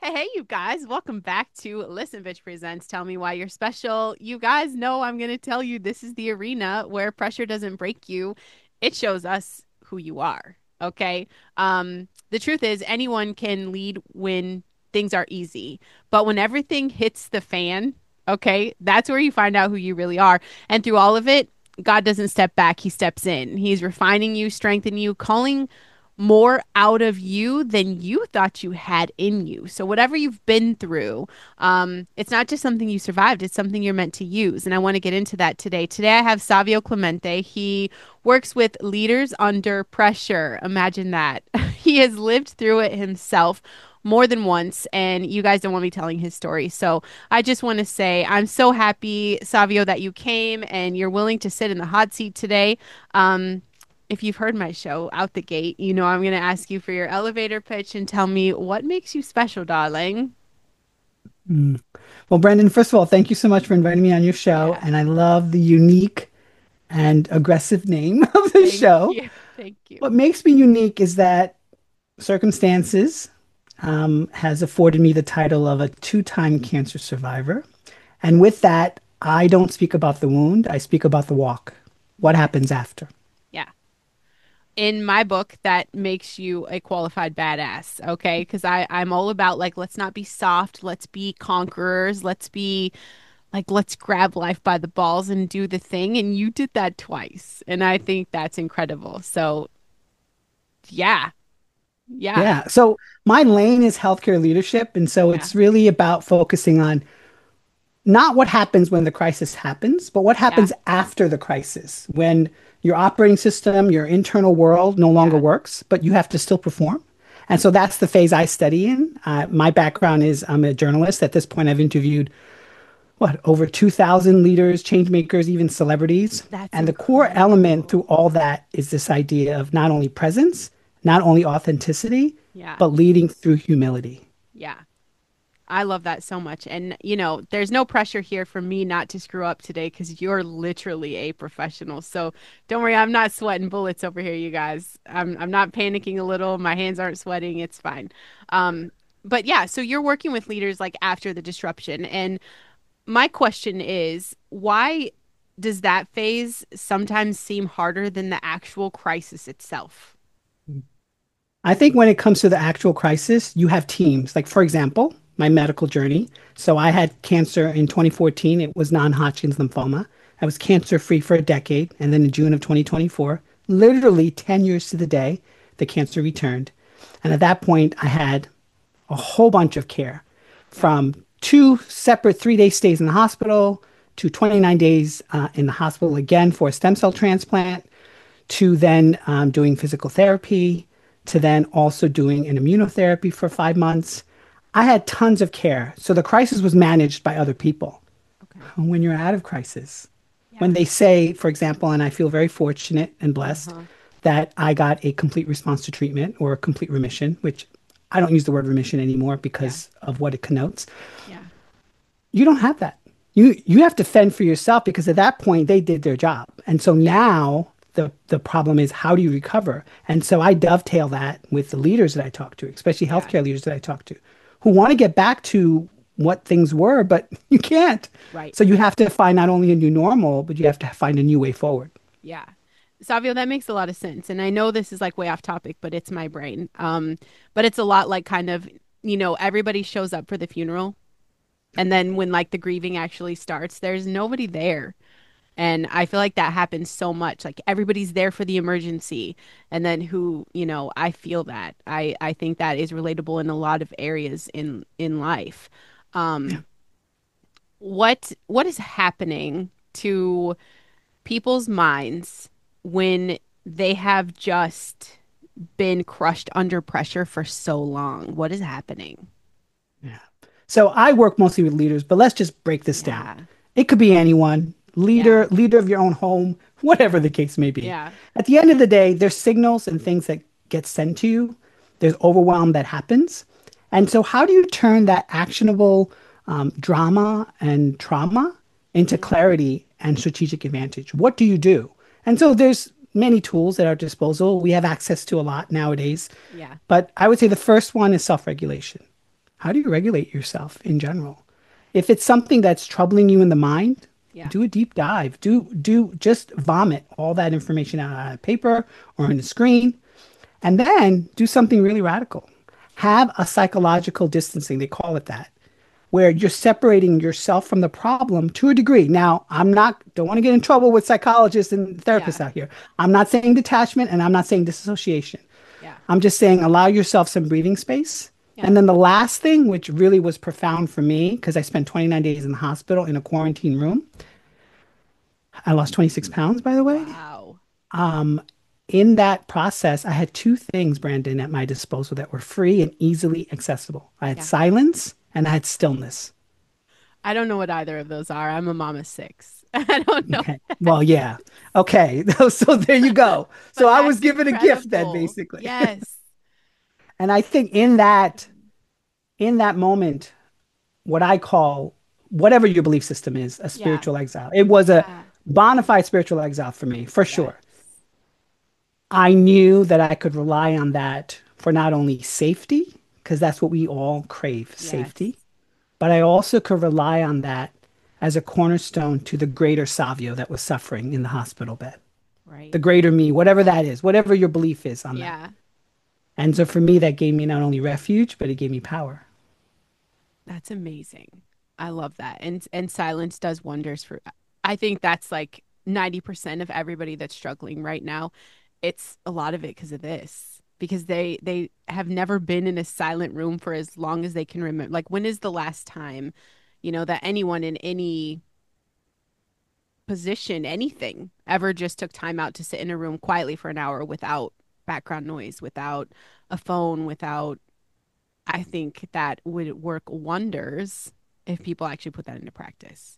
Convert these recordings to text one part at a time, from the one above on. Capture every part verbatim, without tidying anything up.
Hey, hey, you guys, welcome back to Listen Bitch Presents Tell Me Why You're Special. You guys know I'm going to tell you this is the arena where pressure doesn't break you, it shows us who you are. Okay. Um, the truth is, anyone can lead when things are easy, but when everything hits the fan, okay, that's where you find out who you really are. And through all of it, God doesn't step back, He steps in. He's refining you, strengthening you, calling more out of you than you thought you had in you. So whatever you've been through, um, it's not just something you survived, it's something you're meant to use. And I want to get into that today. Today I have Savio Clemente. He works with leaders under pressure. Imagine that. He has lived through it himself more than once, and you guys don't want me telling his story. So I just want to say I'm so happy, Savio, that you came and you're willing to sit in the hot seat today. Um, if you've heard my show out the gate, you know I'm going to ask you for your elevator pitch and tell me what makes you special, darling. Mm. Well, Brandon, first of all, thank you so much for inviting me on your show. Yeah. And I love the unique and aggressive name of the Thank show. you. Thank you. What makes me unique is that circumstances um, has afforded me the title of a two-time cancer survivor. And with that, I don't speak about the wound, I speak about the walk. What Yes. happens after? Yeah. In my book, that makes you a qualified badass, okay? Because I I'm all about like let's not be soft, let's be conquerors, let's be like let's grab life by the balls and do the thing. And you did that twice, and I think that's incredible. So yeah, yeah, Yeah. So my lane is healthcare leadership. And so yeah, it's really about focusing on not what happens when the crisis happens, but what yeah, happens after the crisis when your operating system, your internal world no longer yeah. works, but you have to still perform. And so that's the phase I study in. Uh, my background is I'm a journalist. At this point, I've interviewed what over two thousand leaders, change makers, even celebrities. That's And the core element through incredible. all that is this idea of not only presence, not only authenticity, Yeah. but leading through humility. Yeah. I love that so much. And, you know, there's no pressure here for me not to screw up today because you're literally a professional. So don't worry, I'm not sweating bullets over here, you guys. I'm I'm not panicking a little. My hands aren't sweating. It's fine. Um, but yeah, so you're working with leaders like after the disruption. And my question is, why does that phase sometimes seem harder than the actual crisis itself? I think when it comes to the actual crisis, you have teams. Like, for example, my medical journey. So I had cancer in twenty fourteen. It was non-Hodgkin's lymphoma. I was cancer free for a decade. And then in June of twenty twenty-four, literally ten years to the day, the cancer returned. And at that point, I had a whole bunch of care Yeah. from two separate three day stays in the hospital to twenty-nine days uh, in the hospital again for a stem cell transplant to then um, doing physical therapy, to then also doing an immunotherapy for five months. I had tons of care. So the crisis was managed by other people. Okay. When you're out of crisis, Yeah. when they say, for example, and I feel very fortunate and blessed Uh-huh. that I got a complete response to treatment or a complete remission, which I don't use the word remission anymore Yeah. because of what it connotes. Yeah. You don't have that. You you have to fend for yourself because at that point they did their job. And so Yeah. now the the problem is how do you recover? And so I dovetail that with the leaders that I talk to, especially Yeah. healthcare leaders that I talk to, who want to get back to what things were, but you can't. Right. So you have to find not only a new normal, but you have to find a new way forward. Yeah. Savio, that makes a lot of sense. And I know this is like way off topic, but it's my brain. Um, but it's a lot like kind of, you know, everybody shows up for the funeral. And then when like the grieving actually starts, there's nobody there. And I feel like that happens so much. Like everybody's there for the emergency. And then who, you know, I feel that. I I think that is relatable in a lot of areas in in life. Yeah. Um, what what is happening to people's minds when they have just been crushed under pressure for so long? What is happening? Yeah. So I work mostly with leaders, but let's just break this down. Yeah. It could be anyone, Yeah. leader, leader of your own home, whatever the case may be. Yeah. At the end of the day, there's signals and things that get sent to you. There's overwhelm that happens. And so how do you turn that actionable um, drama and trauma into Mhm. clarity and strategic advantage? What do you do? And so there's many tools at our disposal. We have access to a lot nowadays. Yeah. But I would say the first one is self-regulation. How do you regulate yourself in general? If it's something that's troubling you in the mind, Yeah. do a deep dive. Do do just vomit all that information out on a paper or on a screen, and then do something really radical. Have a psychological distancing, they call it that, where you're separating yourself from the problem to a degree. Now, I'm not, don't want to get in trouble with psychologists and therapists Yeah. out here. I'm not saying detachment and I'm not saying disassociation. Yeah. I'm just saying allow yourself some breathing space. Yeah. And then the last thing, which really was profound for me, because I spent twenty-nine days in the hospital in a quarantine room, I lost twenty-six pounds, by the way. Wow. In that process, I had two things, Brandon, at my disposal that were free and easily accessible. I had Yeah. silence and I had stillness. I don't know what either of those are. I'm a mom of six. I don't know. Okay. Well, yeah. Okay. So there you go. So But I was that's given a gift then, incredible. basically. Yes. And I think in that in that moment, what I call whatever your belief system is, a Yeah. spiritual exile. It was a Yeah. bona fide spiritual exile for me, for Yes. sure. I knew that I could rely on that for not only safety, because that's what we all crave, Yes. safety, but I also could rely on that as a cornerstone to the greater Savio that was suffering in the hospital bed, Right. the greater me, whatever that is, whatever your belief is on that. Yeah. And so for me, that gave me not only refuge, but it gave me power. That's amazing. I love that. And and silence does wonders for I think that's like ninety percent of everybody that's struggling right now. It's a lot of it because of this. Because they they have never been in a silent room for as long as they can remember. Like when is the last time, you know, that anyone in any position, anything, ever just took time out to sit in a room quietly for an hour without background noise, without a phone, without I think that would work wonders if people actually put that into practice.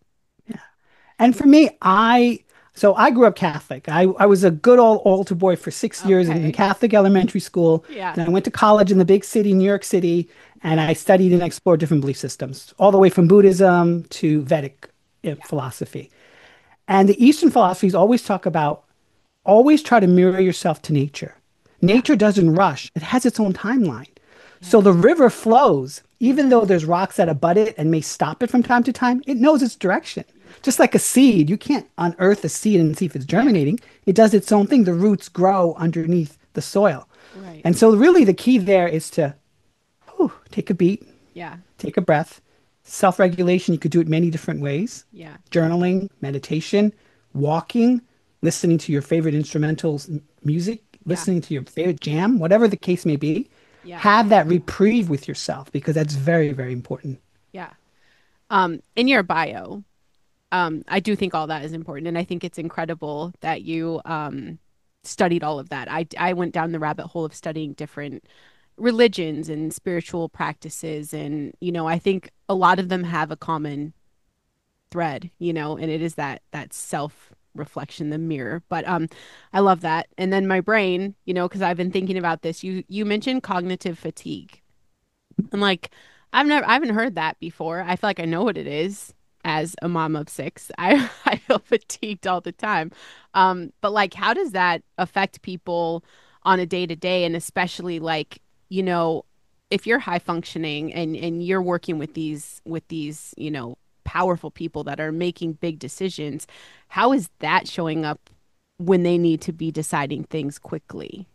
And for me, I so I grew up Catholic. I, I was a good old altar boy for six years in Okay. Catholic elementary school. Yeah. Then I went to college in the big city, New York City, and I studied and explored different belief systems, all the way from Buddhism to Vedic uh, Yeah. philosophy. And the Eastern philosophies always talk about always try to mirror yourself to nature. Yeah. Nature doesn't rush, it has its own timeline. So Yeah. the river flows, even though there's rocks that abut it and may stop it from time to time, it knows its direction. Just like a seed, you can't unearth a seed and see if it's Yeah. germinating. It does its own thing. The roots grow underneath the soil. Right. And so, really, the key there is to whew, take a beat, Yeah. take a breath. Self regulation, you could do it many different ways: Yeah. journaling, meditation, walking, listening to your favorite instrumentals, m- music, Yeah. listening to your favorite jam, whatever the case may be. Yeah. Have that reprieve with yourself because that's very, very important. Yeah. Um, in your bio, um, I do think all that is important, and I think it's incredible that you um studied all of that. I I went down the rabbit hole of studying different religions and spiritual practices, and you know, I think a lot of them have a common thread, you know, and it is that that self reflection, the mirror. But um I love that. And then my brain, you know, because I've been thinking about this, you you mentioned cognitive fatigue. I'm like, I've never I haven't heard that before. I feel like I know what it is as a mom of six. I I feel fatigued all the time. Um, but like how does that affect people on a day to day, and especially like, you know, if you're high functioning and and you're working with these with these, you know, powerful people that are making big decisions, how is that showing up when they need to be deciding things quickly?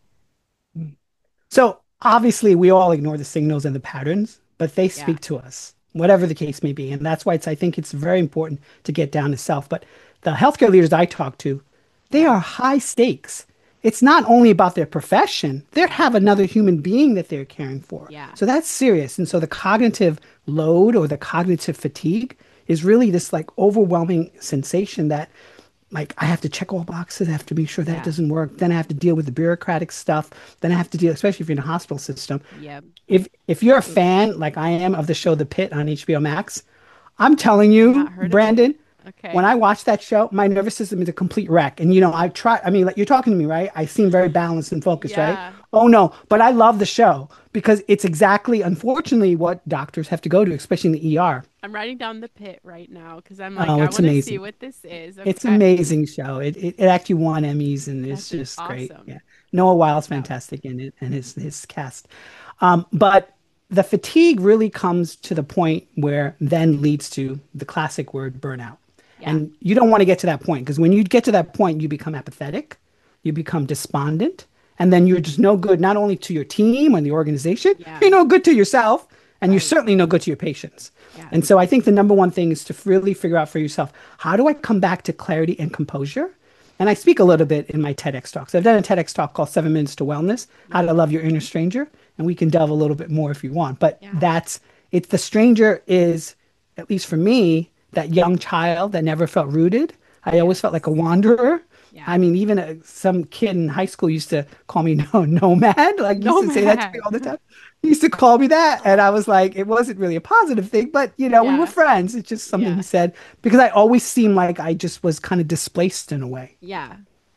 So obviously, we all ignore the signals and the patterns, but they Yeah. speak to us, whatever the case may be. And that's why it's, I think it's very important to get down to self. But the healthcare leaders I talk to, they Yeah. are high stakes. It's not only about their profession, they have another human being that they're caring for. Yeah. So that's serious. And so the cognitive load or the cognitive fatigue is really this like overwhelming sensation that like I have to check all boxes. I have to make sure that Yeah. doesn't work. Then I have to deal with the bureaucratic stuff. Then I have to deal, especially if you're in a hospital system. Yep. If if you're a fan like I am of the show The Pit on H B O Max, I'm telling I've you, not heard of it. Brandon, when Okay. I watch that show, my nervous system is a complete wreck. And you know, I try. I mean, like you're talking to me, right? I seem very balanced and focused, right? Yeah. Oh no, but I love the show because it's exactly, unfortunately, what doctors have to go to, especially in the E R. I'm writing down the pit right now because I'm like, Oh, I it's want to see amazing. what this is. It's Okay. amazing show. It, it it actually won Emmys and it's That's just great. awesome. Yeah. Noah Check Wild's it out. fantastic in it and his his cast. Um, but the fatigue really comes to the point where then leads to the classic word burnout. Yeah. And you don't want to get to that point because when you get to that point, you become apathetic, you become despondent, and then you're just no good not only to your team and the organization, Yeah. you're no good to yourself, and you're Right. certainly no good to your patients. Yeah. And so I think the number one thing is to really figure out for yourself, how do I come back to clarity and composure? And I speak a little bit in my TEDx talks. I've done a TEDx talk called Seven Minutes to Wellness, How Yeah. to Love Your Inner Stranger. And we can delve a little bit more if you want. But Yeah. that's, it's the stranger is, at least for me, that young child that never felt rooted. I always felt like a Yes. wanderer. Yeah. I mean, even uh some kid in high school used to call me no nomad, like used to say that to me Nomad. all the time. He used to call me that, and I was like, it wasn't really a positive thing, but you know, we were Yeah. friends. It's just something he Yeah. said because I always seemed like I just was kind of displaced in a way. Yeah.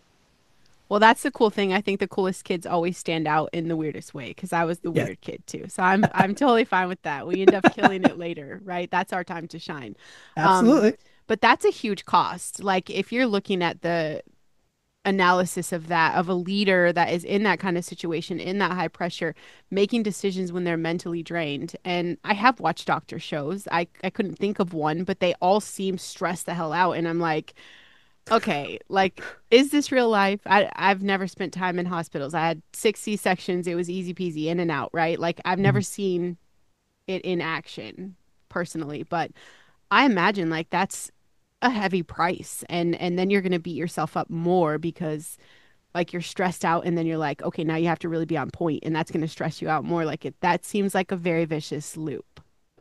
Well, that's the cool thing. I think the coolest kids always stand out in the weirdest way because I was the Yes, weird kid too. So I'm I'm totally fine with that. We end up killing it later, right? That's our time to shine. Um, absolutely. but that's a huge cost. Like if you're looking at the analysis of that, of a leader that is in that kind of situation, in that high pressure, making decisions when they're mentally drained. And I have watched doctor shows. I, I couldn't think of one, but they all seem stressed the hell out. And I'm like, okay, like, is this real life? I, I've never spent time in hospitals. I had six C-sections. It was easy peasy, in and out, right? Like, I've never Mhm. seen it in action personally, but I imagine like that's a heavy price. And and then you're going to beat yourself up more because like you're stressed out and then you're like, okay, now you have to really be on point and that's going to stress you out more. Like it that seems like a very vicious loop.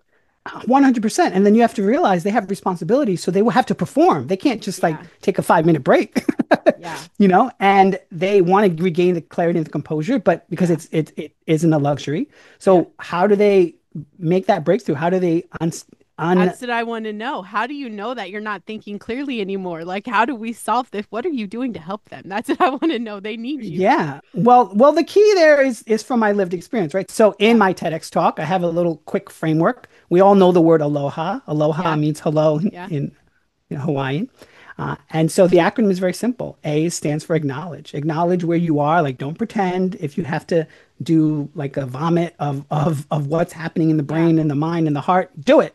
one hundred percent. And then you have to realize they have responsibilities, so they will have to perform. They can't just like Yeah. take a five minute break, Yeah. you know, and they want to regain the clarity and the composure, but because Yeah. it's it, it isn't a luxury. Yeah. So how do they make that breakthrough? How do they un, un That's what I want to know. How do you know that you're not thinking clearly anymore? Like, how do we solve this? What are you doing to help them? That's what I want to know. They need you. Yeah. Well, well, the key there is is from my lived experience, right? So in Yeah. my TEDx talk, I have a little quick framework. We all know the word aloha. Aloha Yeah. means hello in, Yeah. in, in Hawaiian. Uh, and so the acronym is very simple. A stands for acknowledge. Acknowledge where you are. Like, don't pretend if you have to do like a vomit of of of what's happening in the Yeah. brain and the mind and the heart. Do it.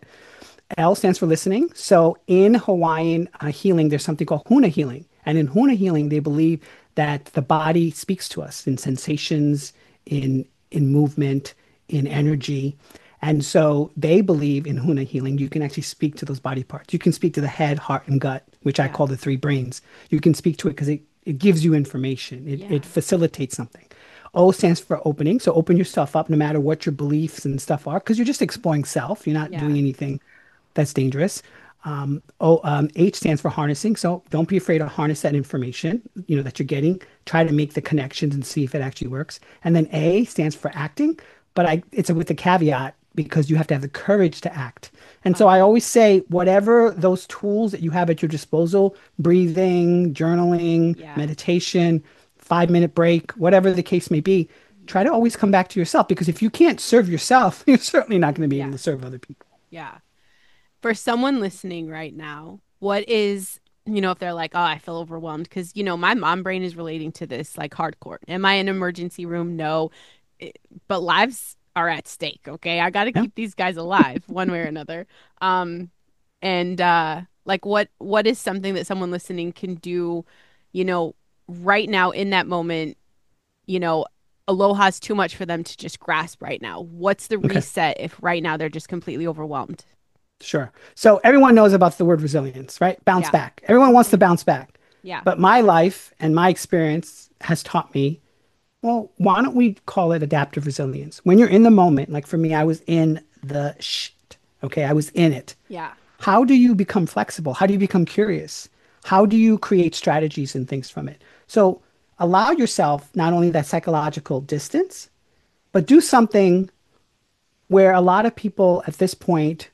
L stands for listening. So in Hawaiian uh, healing, there's something called Huna healing. And in Huna healing, they believe that the body speaks to us in sensations, in in movement, in energy. And so they believe in Huna healing, you can actually speak to those body parts. You can speak to the head, heart, and gut, which I Yeah. call the three brains. You can speak to it because it, it gives you information. It, Yeah. it facilitates something. O stands for opening. So open yourself up no matter what your beliefs and stuff are, because you're just exploring self. You're not Yeah. doing anything that's dangerous. Um, oh, um, H stands for harnessing. So don't be afraid to harness that information, you know, that you're getting. Try to make the connections and see if it actually works. And then A stands for acting, but I it's a, with a caveat because you have to have the courage to act. And so I Uh, always say, whatever those tools that you have at your disposal, breathing, journaling, yeah. meditation, five minute break, whatever the case may be, try to always come back to yourself because if you can't serve yourself, you're certainly not going to be able Yeah. to serve other people. Yeah. For someone listening right now, what is, you know, if they're like, oh, I feel overwhelmed, because, you know, my mom brain is relating to this like hardcore. Am I in an emergency room? No. It- but lives are at stake. Okay. I got to Yeah. keep these guys alive one way or another. Um, and uh, like, what what is something that someone listening can do, you know, right now in that moment, you know, aloha's too much for them to just grasp right now. What's the Okay. reset if right now they're just completely overwhelmed? Sure. So everyone knows about the word resilience, right? Bounce Yeah. back. Everyone wants to Hmm. bounce back. Yeah. But my life and my experience has taught me, well, why don't we call it adaptive resilience? When you're in the moment, like for me, I was in the shit. Okay. I was in it. Yeah. How do you become flexible? How do you become curious? How do you create strategies and things from it? So allow yourself not only that psychological distance, but do something where a lot of people at this point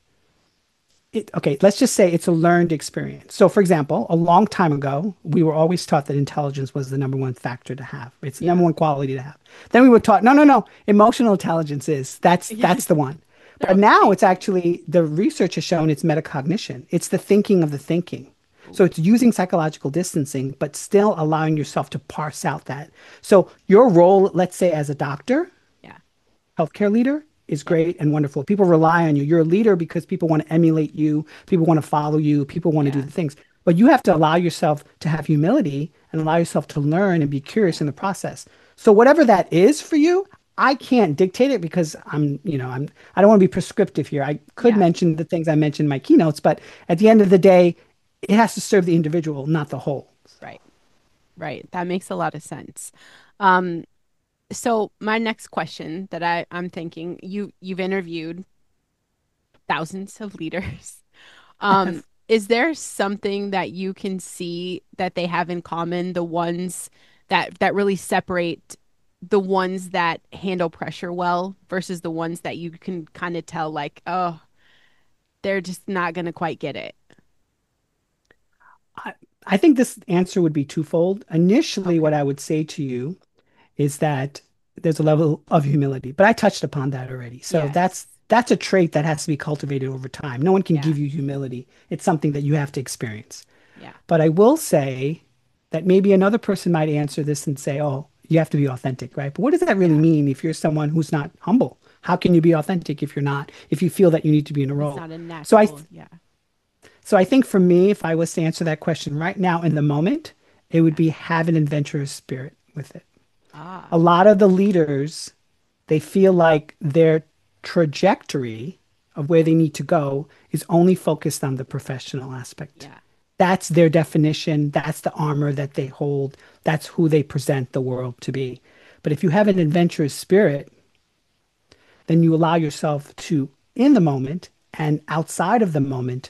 it, okay, let's just say it's a learned experience. So, for example, a long time ago, we were always taught that intelligence was the number one factor to have. It's the number Yeah. one quality to have. Then we were taught, no, no, no, emotional intelligence is that's Yeah. that's the one. They're But all the now same it's to me. actually the research has shown it's metacognition. It's the thinking of the thinking. So Ooh. it's using psychological distancing, but still allowing yourself to parse out that. So your role, let's say as a doctor, Yeah. healthcare leader, is Yeah. great and wonderful. People rely on you. You're a leader because people want to emulate you, people want to follow you, people want to do Yeah. the things. But you have to allow yourself to have humility and allow yourself to learn and be curious Yeah. in the process. So whatever that is for you, I can't dictate it because I'm, you know, I'm I don't want to be prescriptive here. I could Yeah. mention the things I mentioned in my keynotes, but at the end of the day, it has to serve the individual, not the whole. So, Right. Right. That makes a lot of sense. Um, so my next question that I, I'm thinking, you you've interviewed thousands of leaders. Um, is there something that you can see that they have in common, the ones that that really separate the ones that handle pressure well versus the ones that you can kind of tell like, oh, they're just not going to quite get it. I, I think this answer would be twofold. Initially, what Okay. I would say to you is that there's a level of humility, but I touched upon that already. So Yes. that's that's a trait that has to be cultivated over time. No one can Yeah. give you humility. It's something that you have to experience. Yeah. But I will say that maybe another person might answer this and say, "Oh, you have to be authentic, right?" But what does that really Yeah. mean if you're someone who's not humble? How can you be authentic if you're not, if you feel that you need to be in a If it's role? not a So I natural, yeah. so I think for me, if I was to answer that question right now in the moment, it would Yeah. be have an adventurous spirit with it. A Ah, lot of the leaders, they feel like their trajectory of where they need to go is only focused on the professional aspect. yeah. That's their definition. That's the armor that they hold. That's who they present the world to be. But if you have an adventurous spirit, then you allow yourself to, in the moment and outside of the moment,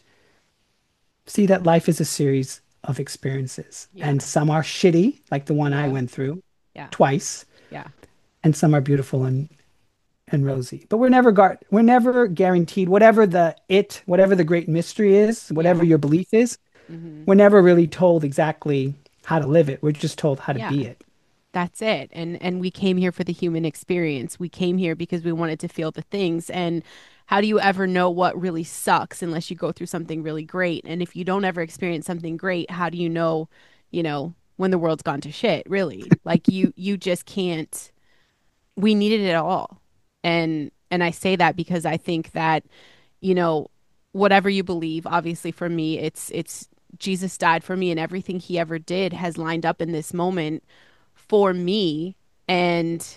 see that life is a series of experiences. Yeah. And some are shitty, like the one I Yeah. went through Yeah. twice, Yeah. and some are beautiful and and rosy. But we're never gar we're never guaranteed whatever the it, whatever the great mystery is, whatever Yeah. your belief is, Hmm. we're never really told exactly how to live it. We're just told how to Yeah. be it. That's it. And and we came here for the human experience. We came here because we wanted to feel the things. And how do you ever know what really sucks unless you go through something really great? And if you don't ever experience something great, how do you know, you know, when the world's gone to shit, really? Like you you just can't. We needed it all. And and I say that because I think that, you know, whatever you believe, obviously for me, it's it's Jesus died for me and everything he ever did has lined up in this moment for me, and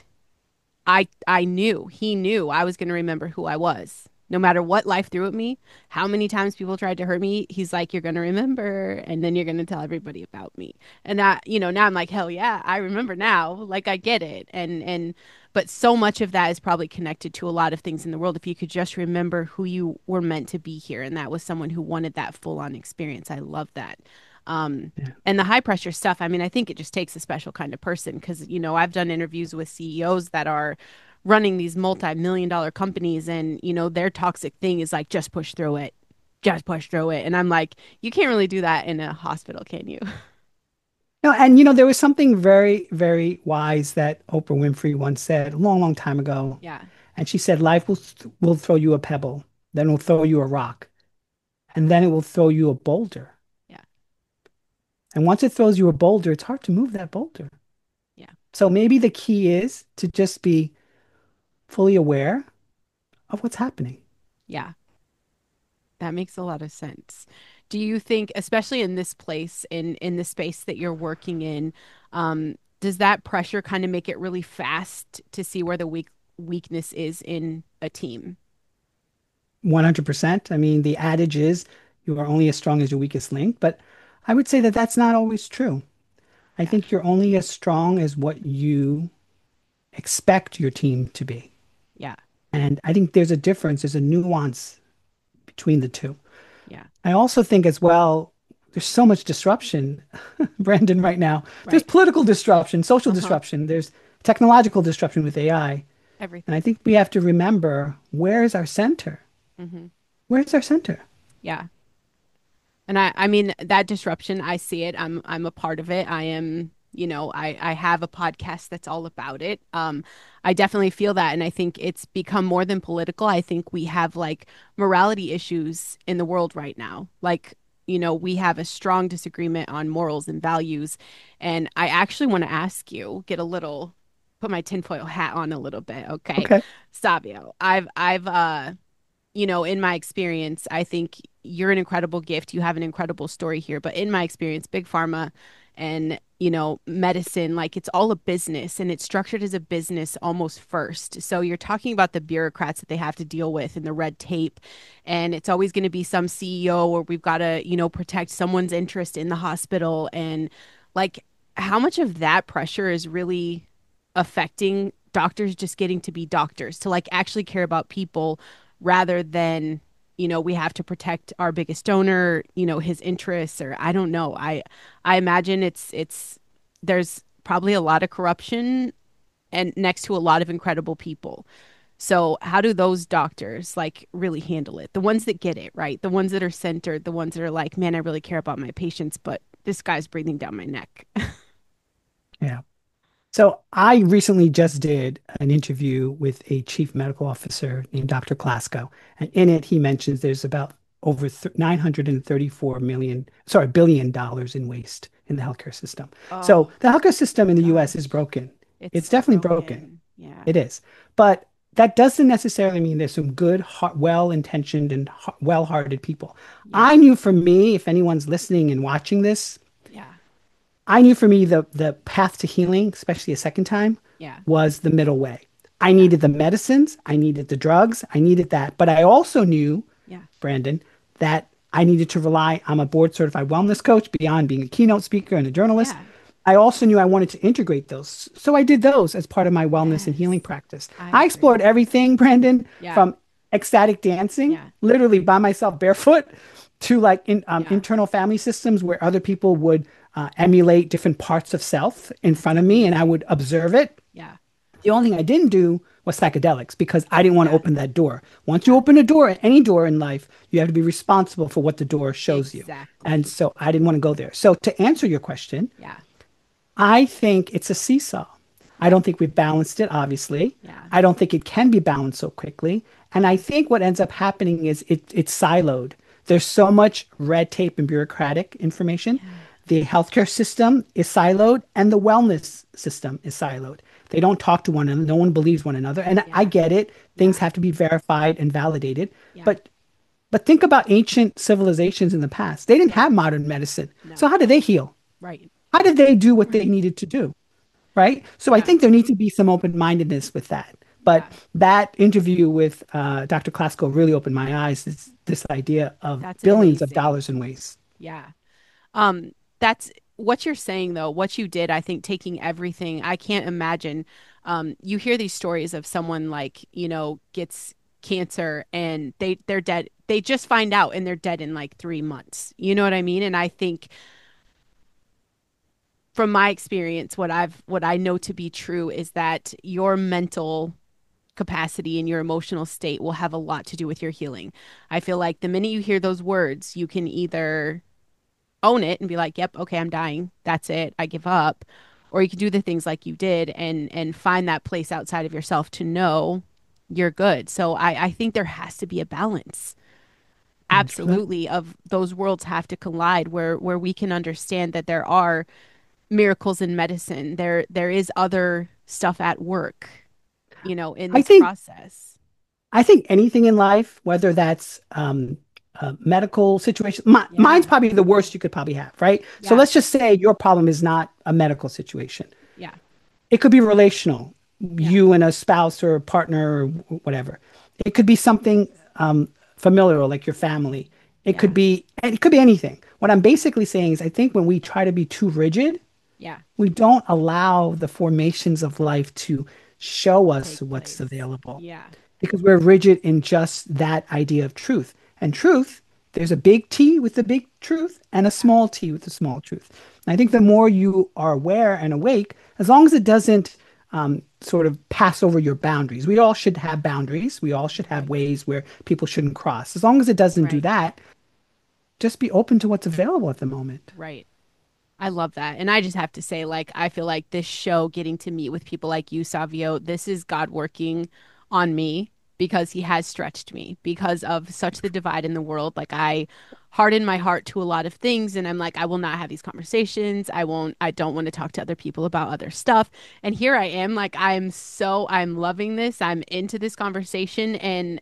I I knew, he knew I was going to remember who I was. No matter what life threw at me, how many times people tried to hurt me, he's like, you're going to remember, and then you're going to tell everybody about me. And that, you know, now I'm like, hell yeah, I remember now. Like I get it. And and but so much of that is probably connected to a lot of things in the world. If you could just remember who you were meant to be here, and that was someone who wanted that full on experience. I love that. Um, Yeah. and the high pressure stuff, I mean, I think it just takes a special kind of person because, you know, I've done interviews with C E Os that are running these multi-million dollar companies, and, you know, their toxic thing is like, just push through it, just push through it. And I'm like, you can't really do that in a hospital, can you? No, and you know, there was something very, very wise that Oprah Winfrey once said a long, long time ago. Yeah. And she said, life will th will throw you a pebble, then will throw you a rock, and then it will throw you a boulder. Yeah. And once it throws you a boulder, it's hard to move that boulder. Yeah. So maybe the key is to just be fully aware of what's happening. Yeah. That makes a lot of sense. Do you think, especially in this place, in in the space that you're working in, um, does that pressure kind of make it really fast to see where the weak weakness is in a team? one hundred percent. I mean, the adage is you are only as strong as your weakest link, but I would say that that's not always true. I Yeah. think you're only as strong as what you expect your team to be. Yeah. And I think there's a difference, there's a nuance between the two. Yeah. I also think as well, there's so much disruption, Brandon, right now. There's Right. political disruption, social Uh-huh. disruption, there's technological disruption with A I. And I Everything. think we have to remember where is our center? Hmm. Where's our center? Yeah. And I, I mean, that disruption, I see it. I'm, I'm a part of it. I am, you know, I, I have a podcast that's all about it. Um, I definitely feel that. And I think it's become more than political. I think we have like morality issues in the world right now. Like, you know, we have a strong disagreement on morals and values. And I actually want to ask you, get a little, put my tinfoil hat on a little bit. Okay. Okay. Savio, I've, I've, uh, you know, in my experience, I think you're an incredible gift. You have an incredible story here. But in my experience, big pharma and, you know, medicine, like it's all a business and it's structured as a business almost first. So you're talking about the bureaucrats that they have to deal with and the red tape. And it's always going to be some C E O or we've got to, you know, protect someone's interest in the hospital. And like, how much of that pressure is really affecting doctors just getting to be doctors, to like actually care about people rather than, you know, we have to protect our biggest donor, you know, his interests, or I don't know. I I imagine it's it's there's probably a lot of corruption and next to a lot of incredible people. So how do those doctors like really handle it? The ones that get it, right? The ones that are centered, the ones that are like, man, I really care about my patients, but this guy's breathing down my neck. Yeah. So I recently just did an interview with a chief medical officer named doctor Klasko, and in it he mentions there's about over th nine hundred thirty-four million, sorry, billion dollars in waste in the healthcare system. Oh So the healthcare system in the U S is gosh, broken. It's it's definitely broken. broken. Yeah. It is. But that doesn't necessarily mean there's some good, well-intentioned and well-hearted people. Yeah. I knew for me, if anyone's listening and watching this, Yeah. I knew for me the the path to healing, especially a second time, Yeah. was the middle way. I Yeah. needed the medicines, I needed the drugs, I needed that. But I also knew, Yeah. Brandon, that I needed to rely. I'm a board certified wellness coach beyond being a keynote speaker and a journalist. Yeah. I also knew I wanted to integrate those. So I did those as part of my wellness and Yes. healing practice. I I explored agree. everything, Brandon, Yeah. from ecstatic dancing, Yeah. literally by myself barefoot, to like in, um, Yeah. internal family systems where other people would uh, emulate different parts of self in That's front of me and I would amazing. observe it. Yeah. The only thing I didn't do was psychedelics because I didn't want to Yeah. open that door. Once you Yeah. open a door, any door in life, you have to be responsible for what the door shows you. And Exactly. so I didn't want to go there. So to answer your question, Yeah. I think it's a seesaw. I Yeah. don't think we've balanced it, obviously. Yeah. I don't think it can be balanced so quickly. And I think what ends up happening is it, it's siloed. There's so much red tape and bureaucratic information. Yeah. The healthcare system is siloed and the wellness system is siloed. They don't talk to one another. No one believes one another. And I Yeah. get it. Things Yeah. have to be verified and validated. Yeah. But but think about ancient civilizations in the past. They didn't Yeah. have modern medicine. So No. how did they heal? Right. How did they do what they Right. needed to do? Right? So I Yeah. think there needs to be some open-mindedness with that. But Yeah. that interview with uh, doctor Klasko really opened my eyes. It's this idea of That's billions of amazing. dollars in waste. Yeah. Um, that's what you're saying though, what you did, I think taking everything, I can't imagine. Um, you hear these stories of someone like, you know, gets cancer and they they're dead. They just find out and they're dead in like three months. You know what I mean? And I think from my experience, what I've what I know to be true is that your mental capacity and your emotional state will have a lot to do with your healing. I feel like the minute you hear those words, you can either own it and be like, "Yep, okay, I'm dying. That's it. I give up." Or you can do the things like you did and and find that place outside of yourself to know you're good. So I I think there has to be a balance. one hundred percent. Absolutely, of those worlds have to collide where where we can understand that there are miracles in medicine. There there is other stuff at work, you know, in I this think process. I think anything in life, whether that's um, a medical situation, mi mine's Yeah. probably the worst you could probably have, right? So Yeah. let's just say your problem is not a medical situation. Yeah. It could be relational, Yeah. you and a spouse or a partner or whatever. It could be something um, familiar, like your family. It could Yeah. be, it could be anything. What I'm basically saying is, I think when we try to be too rigid, Yeah. we don't allow the formations of life to show us Take what's place. available Yeah. because we're rigid in just that idea of truth. And truth, there's a big T with the big truth and a Yeah. small T with the small truth. And I think the more you are aware and awake, as long as it doesn't um, sort of pass over your boundaries, we all should have boundaries. We all should have Right. ways where people shouldn't cross. As long as it doesn't do Right. that, just be open to what's available at the moment. Right. I love that. And I just have to say, like, I feel like this show, getting to meet with people like you, Savio, this is God working on me. because he has stretched me because of such the divide in the world. Like I harden my heart to a lot of things and I'm like, I will not have these conversations. I won't, I don't want to talk to other people about other stuff. And here I am, like I'm so I'm loving this. I'm into this conversation and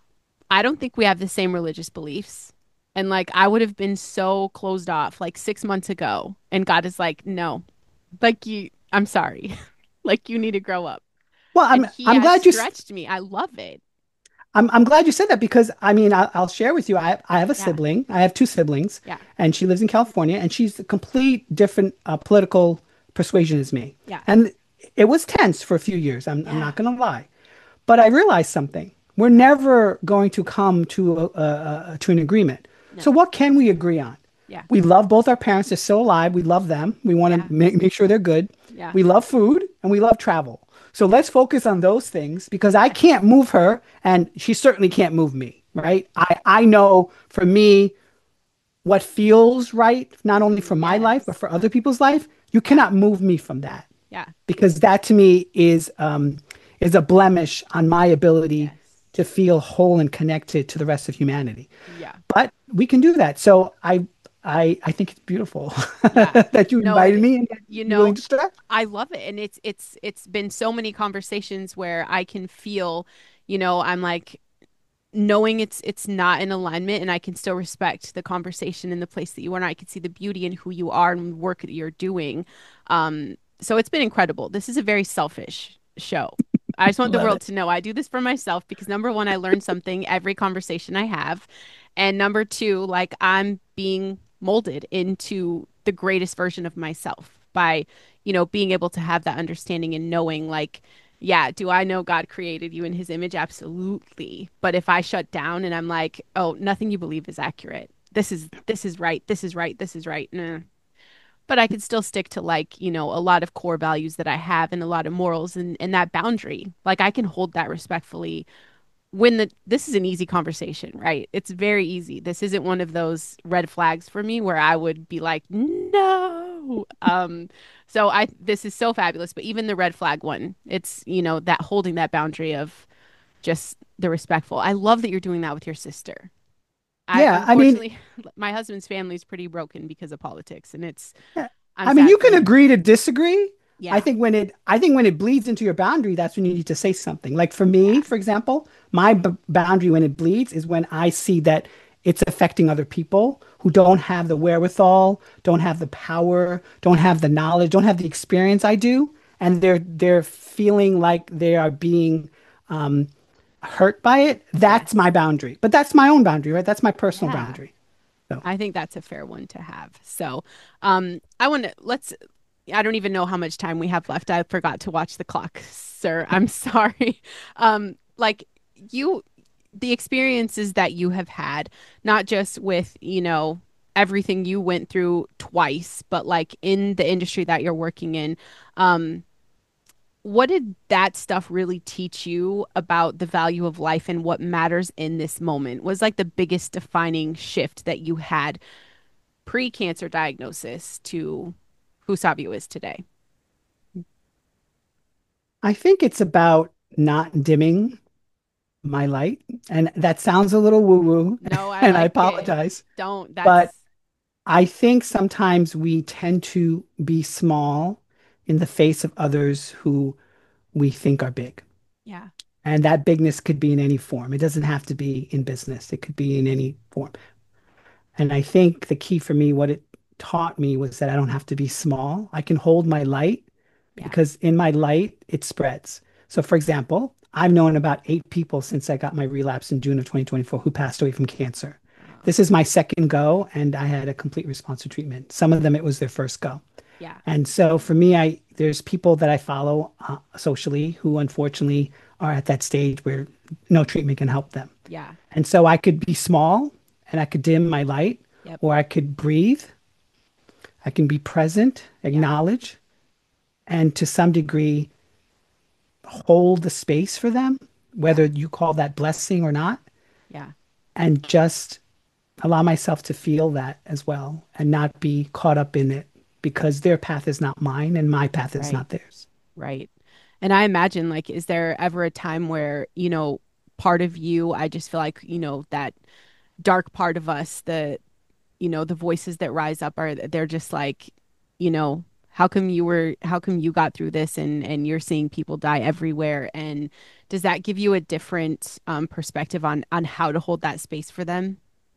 I don't think we have the same religious beliefs. And like I would have been so closed off like six months ago. And God is like, no, like you, I'm sorry. Like you need to grow up. Well, And I'm he I'm has glad you s- stretched me. I love it. I'm I'm glad you said that because I mean I, I'll share with you. I I have a Yeah. sibling. I have two siblings, Yeah. and she lives in California, and she's a complete different uh, political persuasion as me. Yeah. And it was tense for a few years. I'm I'm Yeah. not going to lie, but I realized something. We're Yeah. never going to come to a, a, a to an agreement. No. So what can we agree on? Yeah. We love both our parents. They're still alive. We love them. We want Yeah. to make, make sure they're good. Yeah. We love food and we love travel. So let's focus on those things because I can't move her and she certainly can't move me, Right. right? I, I know for me what feels right, not only for my life, but Yes. for other people's life. You Yeah. cannot move me from that Yeah. because that to me is um, is a blemish on my ability Yes. to feel whole and connected to the rest of humanity. Yeah. But we can do that. So I I I think it's beautiful Yeah. that you No, invited it, me and that you you're willing know, to stretch. I love it. And it's it's it's been so many conversations where I can feel, you know, I'm like knowing it's it's not in alignment and I can still respect the conversation in the place that you are and I can see the beauty in who you are and the work that you're doing. Um, so it's been incredible. This is a very selfish show. I just want the Love world it. to know I do this for myself because number one, I learn something every conversation I have. And number two, like I'm being molded into the greatest version of myself by, you know, being able to have that understanding and knowing like yeah, do I know God created you in his image? Absolutely. But if I shut down and I'm like, oh, nothing you believe is accurate. This is this is right. This is right. This is right. Nah. But I could still stick to like, you know, a lot of core values that I have and a lot of morals and, and that boundary. Like I can hold that respectfully when the this is an easy conversation, right? It's very easy. This isn't one of those red flags for me where I would be like, no. Um, so I this is so fabulous. But even the red flag one, it's you know that holding that boundary of just the respectful. I love that you're doing that with your sister. I Yeah, I mean, unfortunately, my husband's family is pretty broken because of politics, and it's yeah, I'm I mean, sad you for can him. agree to disagree. I Yeah, think when it, I think when it bleeds into your boundary, that's when you need to say something. Like for yeah, me, for example, my b boundary when it bleeds is when I see that it's affecting other people who don't have the wherewithal, don't have the power, don't yeah, have the knowledge, don't have the experience I do, and they're they're feeling like they are being um, hurt by it. That's my yes, boundary. But that's my own boundary, right? That's my personal yeah. boundary. So. I think that's a fair one to have. So, um, I want to let's. I don't even know how much time we have left. I forgot to watch the clock, sir. I'm sorry. Um, like you, the experiences that you have had, not just with, you know, everything you went through twice, but like in the industry that you're working in, um, what did that stuff really teach you about the value of life and what matters in this moment? Was like the biggest defining shift that you had pre-cancer diagnosis to who Savio is today? I think it's about not dimming my light. And that sounds a little woo-woo, No, I and I like it. apologize. Don't. But That's I think sometimes we tend to be small in the face of others who we think are big. yeah. And that bigness could be in any form. It doesn't have to be in business, it could be in any form. And I think the key for me, what it taught me was that I don't have to be small. I can hold my light Yeah. because in my light, it spreads. So, for example, I've known about eight people since I got my relapse in June of twenty twenty-four who passed away from cancer. Oh, This is my second go, and I had a complete response to treatment. Some of them, it was their first go. yeah. And so for me, I there's people that I follow uh, socially who unfortunately are at that stage where no treatment can help them. Yeah. And so I could be small and I could dim my light, Yep. or I could breathe. I can be present, Yeah. acknowledge, and to some degree hold the space for them, whether Yeah. you call that blessing or not, Yeah. and just allow myself to feel that as well and not be caught up in it because their path is not mine and my path is Right. not theirs. Right. And I imagine like is there ever a time where, you know, part of you. I just feel like, you know, that dark part of us, the, you know, the voices that rise up are, they're just like, you know, how come you were, how come you got through this and, and you're seeing people die everywhere? And does that give you a different um, perspective on, on how to hold that space for them?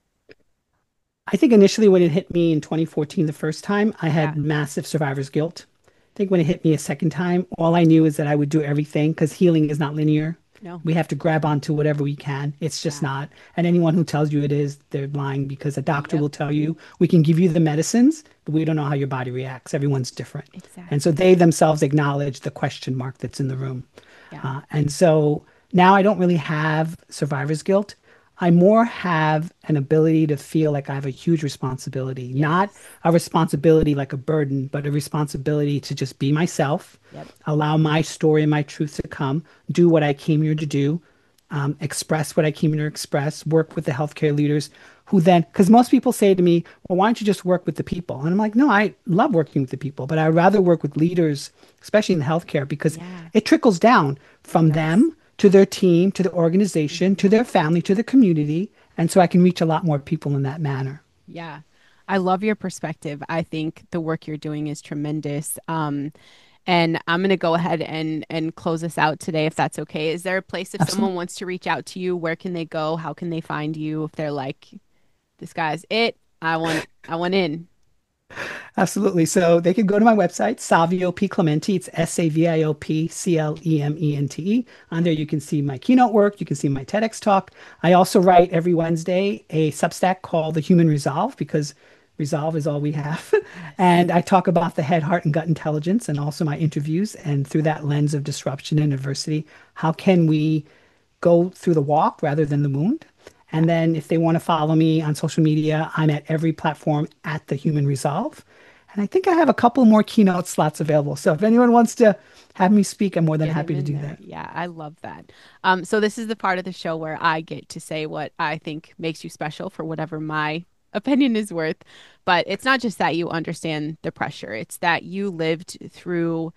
I think initially when it hit me in twenty fourteen, the first time, I Yeah. had massive survivor's guilt. I think when it hit me a second time, all I knew is that I would do everything because healing is not linear. No. We have to grab onto whatever we can. It's just Yeah. not. And anyone who tells you it is, they're lying because a doctor Yep. will tell you we can give you the medicines, but we don't know how your body reacts. Everyone's different. And so Exactly. they themselves acknowledge the question mark that's in the room. Yeah. Uh, and so now I don't really have survivor's guilt. I more have an ability to feel like I have a huge responsibility, not Yes. a responsibility like a burden, but a responsibility to just be myself, Yep. allow my story and my truth to come, do what I came here to do, um, express what I came here to express, work with the healthcare leaders who then, because most people say to me, well, why don't you just work with the people? And I'm like, no, I love working with the people, but I'd rather work with leaders, especially in healthcare, because Yeah. it trickles down It from does. them to their team, to the organization, to Hmm. their family, to the community. And so I can reach a lot more people in that manner. Yeah. I love your perspective. I think the work you're doing is tremendous. Um, and I'm going to go ahead and and close this out today if that's okay. Is there a place if someone Absolutely. wants to reach out to you, where can they go? How can they find you if they're like, this guy's it. I want I want in. Absolutely. So they could go to my website, Savio P. Clementi. It's S A V I O P C L E M E N T E. On there, you can see my keynote work. You can see my TEDx talk. I also write every Wednesday a Substack called The Human Resolve because resolve is all we have. Yes. And I talk about the head, heart, and gut intelligence and also my interviews. And through that lens of disruption and adversity, how can we go through the walk rather than the wound? Yeah. And then if they want to follow me on social media, I'm at every platform at The Human Resolve. And I think I have a couple more keynote slots available. So if anyone wants to have me speak, I'm more than Get him happy to in do there. that. Yeah, I love that. Um, so this is the part of the show where I get to say what I think makes you special for whatever my opinion is worth. But it's not just that you understand the pressure, it's that you lived through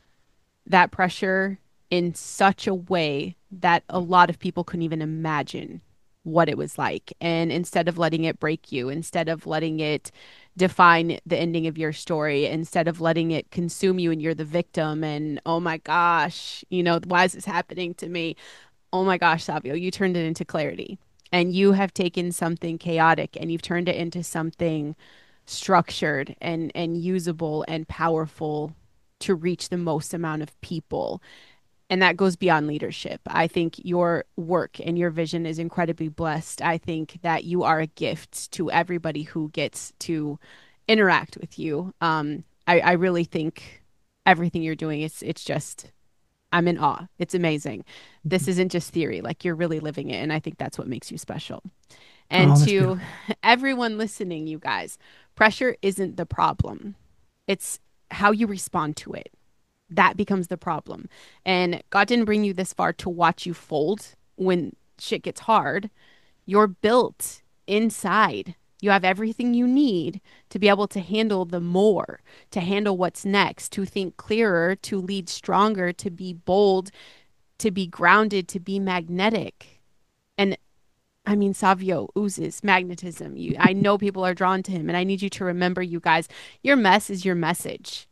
that pressure in such a way that a lot of people couldn't even imagine what it was like. And instead of letting it break you, instead of letting it define the ending of your story, instead of letting it consume you and you're the victim and oh my gosh, you know, why is this happening to me? Oh my gosh, Savio, you turned it into clarity. And you have taken something chaotic and you've turned it into something structured and and usable and powerful to reach the most amount of people. And that goes beyond leadership. I think your work and your vision is incredibly blessed. I think that you are a gift to everybody who gets to interact with you. Um, I, I really think everything you're doing is it's just I'm in awe. It's amazing. This isn't just theory, like you're really living it. And I think that's what makes you special. And Oh, that's to beautiful. everyone listening, you guys, pressure isn't the problem, it's how you respond to it. That becomes the problem. And God didn't bring you this far to watch you fold when shit gets hard. You're built inside. You have everything you need to be able to handle the more, to handle what's next, to think clearer, to lead stronger, to be bold, to be grounded, to be magnetic. And I mean, Savio oozes magnetism. You, I know people are drawn to him, and I need you to remember, you guys, your mess is your message.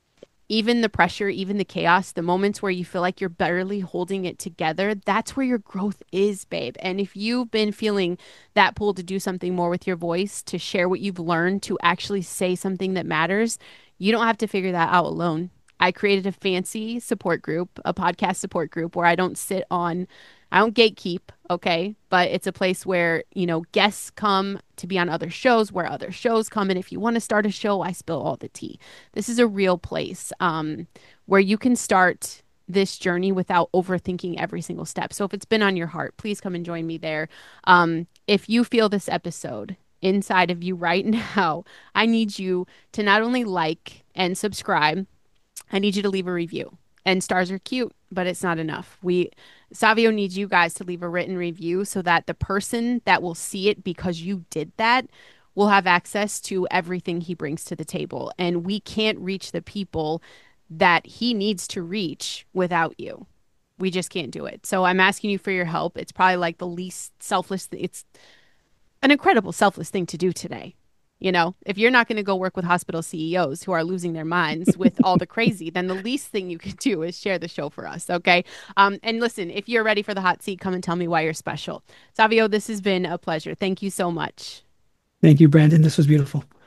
Even the pressure, even the chaos, the moments where you feel like you're barely holding it together, that's where your growth is, babe. And if you've been feeling that pull to do something more with your voice, to share what you've learned, to actually say something that matters, you don't have to figure that out alone. I created a fancy support group, a podcast support group where I don't sit on, I don't gatekeep, okay? But it's a place where, you know, guests come to be on other shows, where other shows come. And if you want to start a show, I spill all the tea. This is a real place um, where you can start this journey without overthinking every single step. So if it's been on your heart, please come and join me there. Um, if you feel this episode inside of you right now, I need you to not only like and subscribe, I need you to leave a review. And stars are cute, but it's not enough. We Savio needs you guys to leave a written review so that the person that will see it because you did that will have access to everything he brings to the table. And we can't reach the people that he needs to reach without you. We just can't do it. So I'm asking you for your help. It's probably like the least selfless. It's an incredible selfless thing to do today. You know, if you're not going to go work with hospital C E Os who are losing their minds with all the crazy, then the least thing you can do is share the show for us. Okay. Um, and listen, if you're ready for the hot seat, come and tell me why you're special. Savio, this has been a pleasure. Thank you so much. Thank you, Brandon. This was beautiful.